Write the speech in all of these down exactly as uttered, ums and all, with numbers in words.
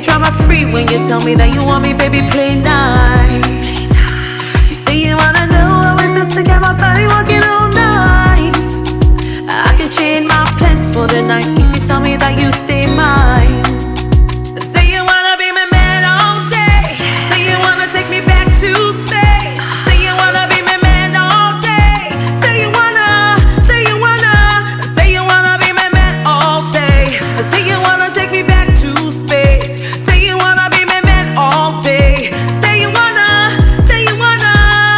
drama free when you tell me that you want me, baby, play nice. You say you wanna know how it feels to get my body walking all night. I can change my plans for the night if you tell me that you stay mine. Say you wanna be my man all day. Say you wanna take me back to space. Say you wanna be my man all day. Say you wanna, say you wanna, say you wanna be my man all day. Say you wanna take me back to space. Say you wanna be my man all day. Say you wanna, say you wanna.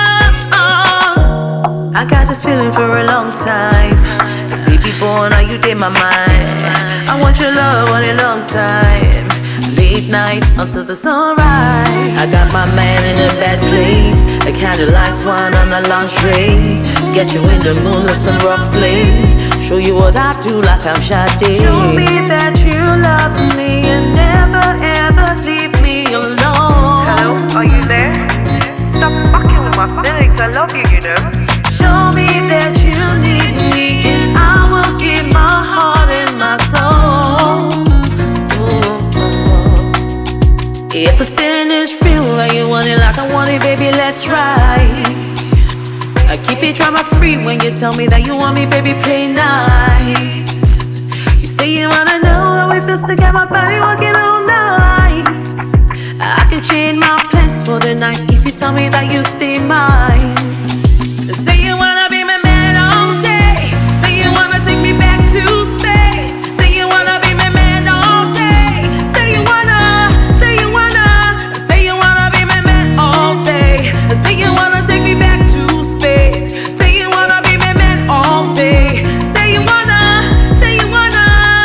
Uh. I got this feeling for a long time. Baby boy, now you did my mind. I want your love on a long time. Late nights until the sunrise. I got my man in a bad place. The candlelights wine on the lingerie. Get you in the mood with some rough play. Show you what I do like I'm Sade. Show me that you love me and never ever leave me alone. Hello, are you there? Stop fucking with my feelings, I love you, you know. Show me that you need me and I will give my heart and my soul. Ooh, ooh. If the feeling is real and you want it like I want it, baby, let's ride. I keep it drama free when you tell me that you want me, baby, play nice. You say you wanna know how it feels to get my body walking all night. I can change my plans for the night if you tell me that you stay mine. Say you wanna be my man all day. Say you wanna take me back to space. Say you wanna be my man all day. Say you wanna, say you wanna, say you wanna be my man all day. Say you wanna take me back to space. Say you wanna be my man all day. Say you wanna, say you wanna.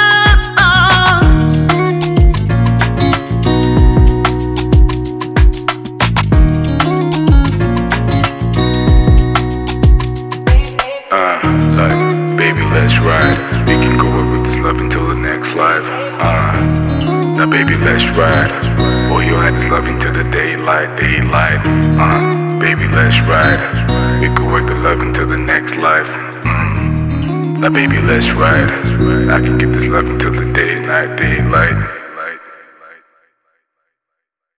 Uh, like, baby, let's ride. We can go with this love until the next life. Uh, now, baby, let's ride. Boy, you'll have this love into the daylight, daylight. Uh, baby, let's ride. We could work the love until the next life. Mm. Now, baby, let's ride. I can get this love until the day, night, daylight.